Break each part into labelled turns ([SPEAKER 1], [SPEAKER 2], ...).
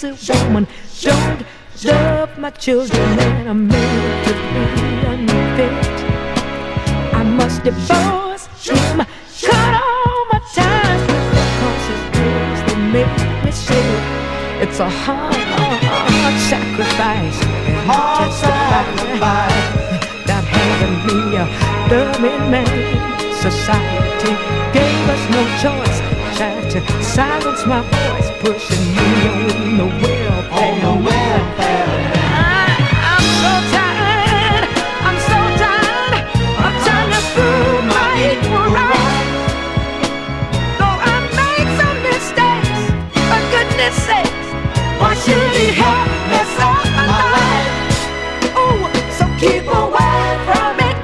[SPEAKER 1] crazy woman. Don't love my children and I'm made to be unfit. I must divorce him, cut all my ties with the causes bills that make me sick. It's a hard sacrifice.
[SPEAKER 2] Hard sacrifice.
[SPEAKER 1] Not having me a loving man. Society gave us no choice. Tried to silence my voice, pushing me on the welfare.
[SPEAKER 2] On the welfare.
[SPEAKER 1] I'm so tired. I'm so tired of trying to prove my equal right. Though I make some mistakes, for goodness sakes, why should he help mess up my life? Oh, so keep away from it,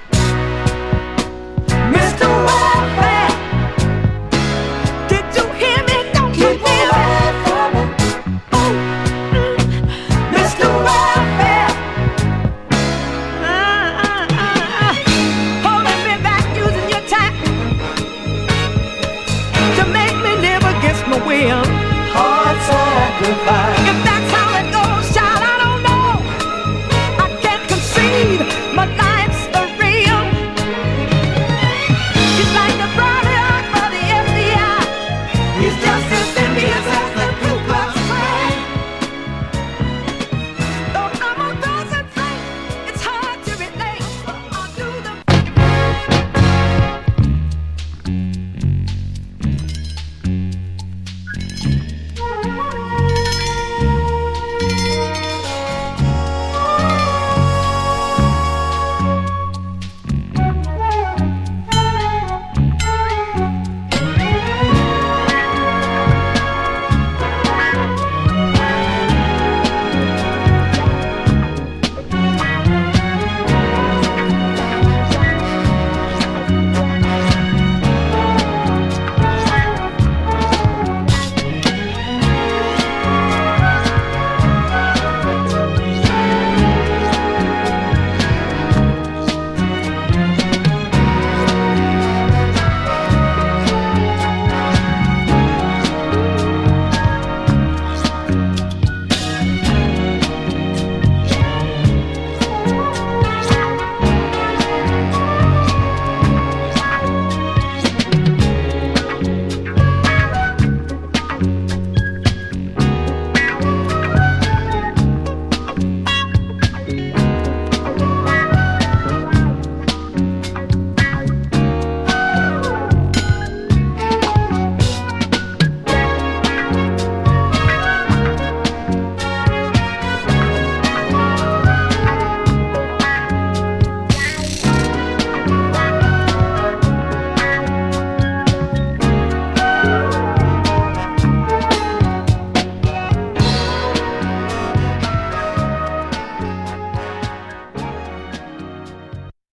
[SPEAKER 1] Mr. Welfare. Did you hear me? Don't you hear me? Oh, Mr. Welfare. Holding me back, using your time to make me live against my will.
[SPEAKER 2] Hard sacrifice.
[SPEAKER 1] If that's how it goes, child, I don't know. I can't concede my life.